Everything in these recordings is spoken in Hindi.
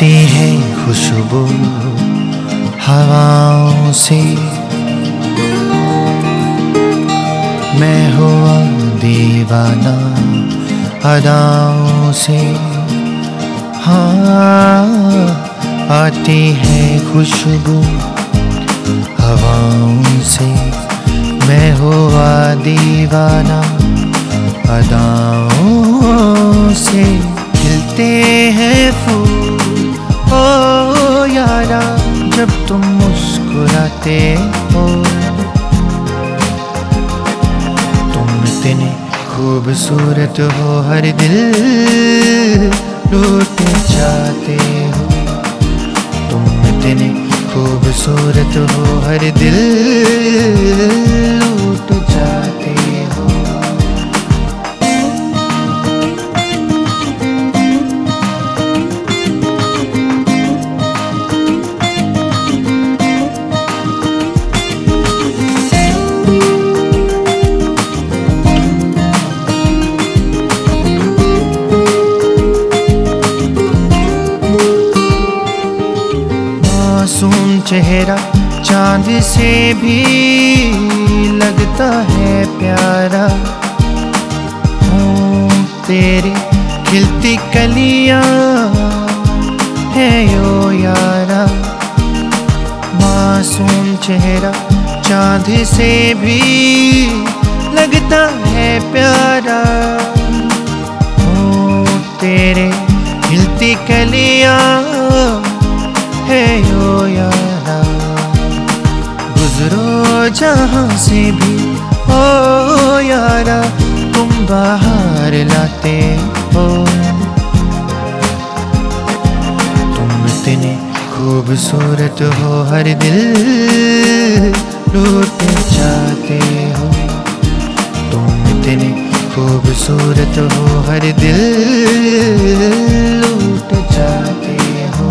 आती है खुशबू हवाओं से, मैं हुआ दीवाना अदाओं से। हाँ, आती है खुशबू हवाओं से, मैं हुआ दीवाना अदाओं से। खिलते हैं फूल ओ यारा जब तुम मुस्कुराते हो, तुम इतने खूबसूरत हो हर दिल लूट जाते हो। तुम इतने खूबसूरत हो हर दिल लूट जाते हो। मासूम चेहरा चांद से भी लगता है प्यारा, तेरी खिलती कलियां है यो यारा। मासूम चेहरा चांद से भी लगता है प्यारा, तेरे खिलती कलियां है यो यारा। गुजरो जहाँ से भी ओ यारा, तुम बाहर लाते हो। तुम इतने खूबसूरत हो हर दिल लूट जाते हो। तुम इतने खूबसूरत हो हर दिल लूट जाते हो।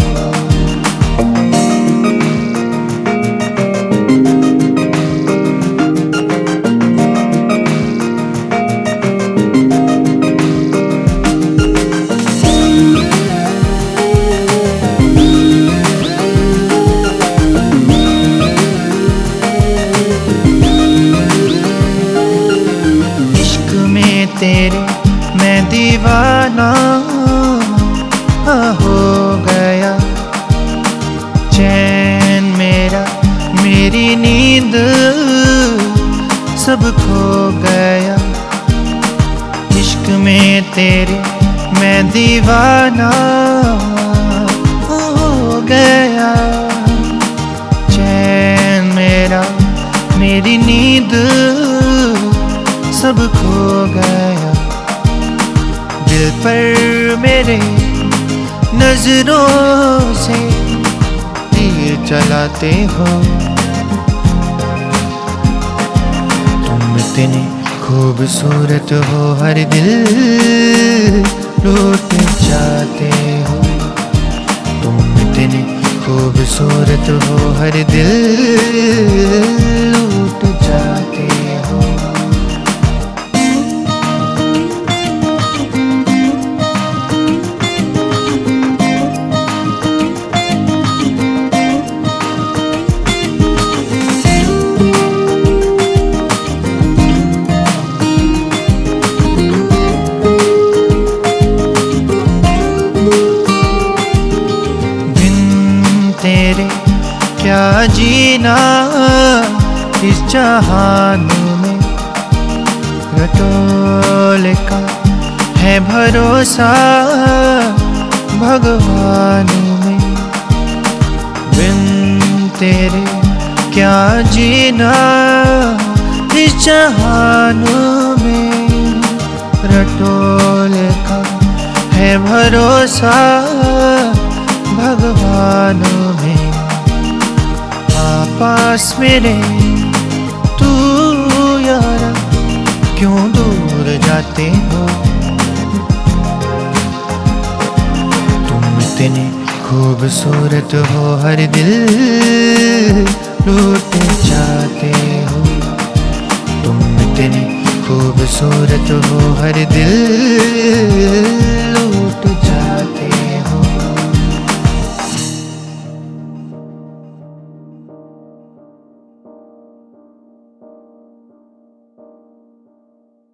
तेरे मैं दीवाना हो गया, चैन मेरा मेरी नींद सब खो गया। इश्क में तेरे मैं दीवाना हो गया, चैन मेरा मेरी नींद सब खो गया। दिल पर मेरे नजरों से तीर चलाते हो। तुम इतने खूबसूरत हो हर दिल लूट जाते हो। तुम इतने खूबसूरत हो हर दिल लूट जाते हो। तेरे क्या जीना इस जहान में, रटोल का है भरोसा भगवान में। बिन तेरे क्या जीना इस जहान में, रटोल का है भरोसा भगवान में। पास मेरे तू यारा क्यों दूर जाते हो। तुम इतने खूबसूरत हो हर दिल लूट जाते हो। तुम इतने खूबसूरत हो हर दिल लूट